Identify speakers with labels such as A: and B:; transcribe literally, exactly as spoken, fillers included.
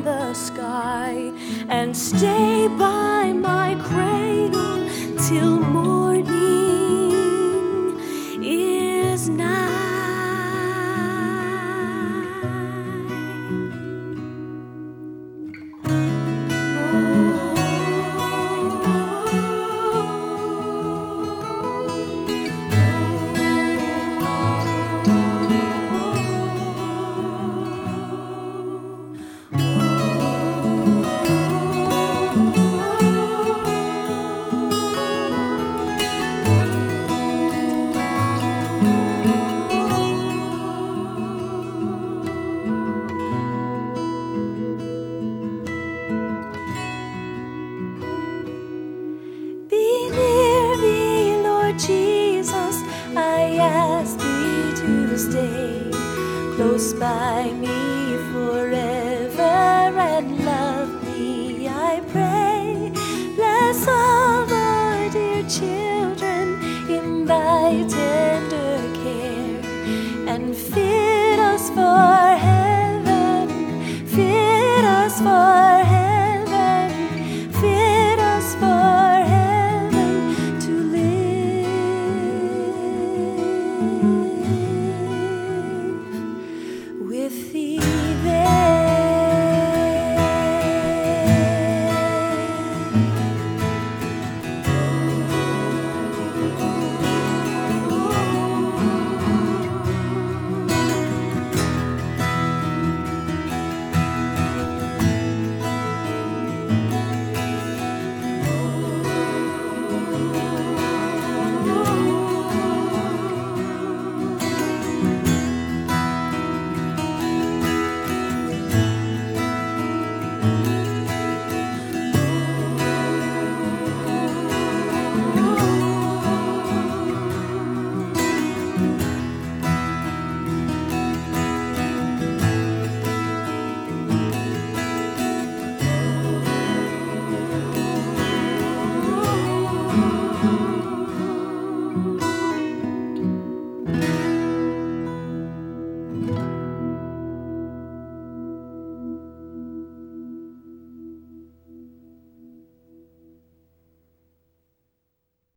A: the sky, and stay by my cradle till morning is nigh. Jesus, I ask thee to stay close by me forever and love me, I pray. Bless all our dear children in thy tender care, and fit us for heaven, fit us for